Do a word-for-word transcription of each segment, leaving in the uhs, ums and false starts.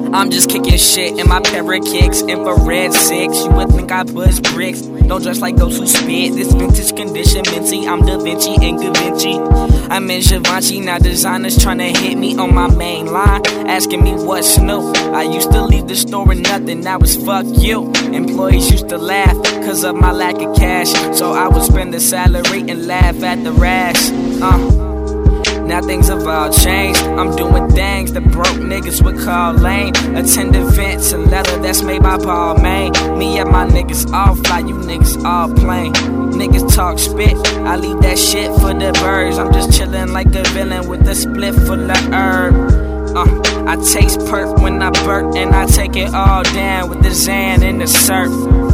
I'm just kicking shit in my pair of kicks, infrared six. You would think I buzz bricks. Don't dress like those who spit. This vintage condition minty. I'm Da Vinci and Da Vinci. I'm in Givenchy. Now designers tryna hit me on my main line, asking me what's new. I used to leave the store with nothing. Now it's fuck you. Employees used to laugh cause of my lack of cash, so I would spend the salary and laugh at the rash. Uh. Now things have all changed. I'm doing things that broke niggas would call lame. Attend events and leather that's made by Paul Main. Me and my niggas all fly, you niggas all plain. Niggas talk spit, I leave that shit for the birds. I'm just chillin' like a villain with a split full of herb. Uh, I taste perk when I burp, and I take it all down with the Xan and the surf.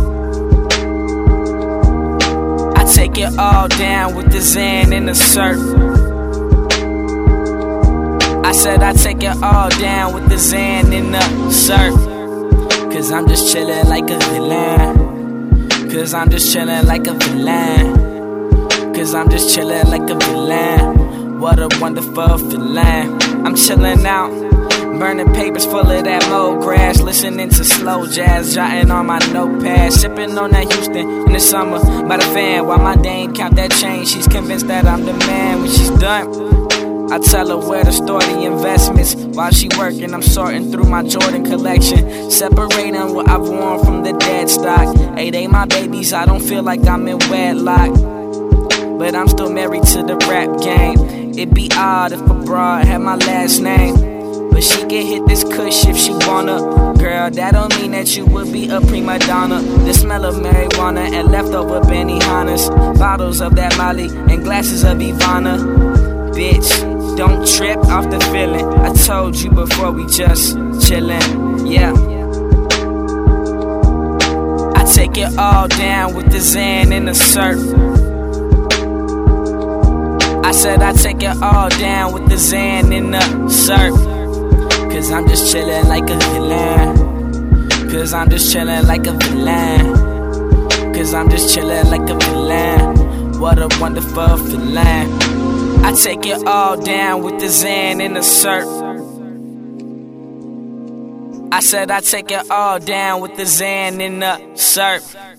I take it all down with the Xan and the surf. I said I take it all down with the Xan and the surf. Cause I'm just chillin' like a villain. Cause I'm just chillin' like a villain. Cause I'm just chillin' like a villain. What a wonderful feeling. I'm chillin' out, burning papers full of that mold grass, listening to slow jazz, jotting on my notepad, sipping on that Houston in the summer by the fan while my dame count that change. She's convinced that I'm the man. When she's done, I tell her where to store the investments. While she working, I'm sorting through my Jordan collection, separating what I've worn from the dead stock. Hey, they my babies, I don't feel like I'm in wedlock, but I'm still married to the rap game. It'd be odd if a broad had my last name, but she can hit this kush if she wanna. Girl, that don't mean that you would be a prima donna. The smell of marijuana and leftover Benihanas, bottles of that Molly and glasses of Ivana. Bitch, don't trip off the feeling. I told you before, we just chillin', yeah. I take it all down with the Xan and the surf. I said I take it all down with the Xan and the surf. Cause I'm just chillin' like a villain. Cause I'm just chillin' like a villain. Cause I'm just chillin' like a villain. What a wonderful feeling. I take it all down with the Xan and the surf. I said I take it all down with the Xan and the surf.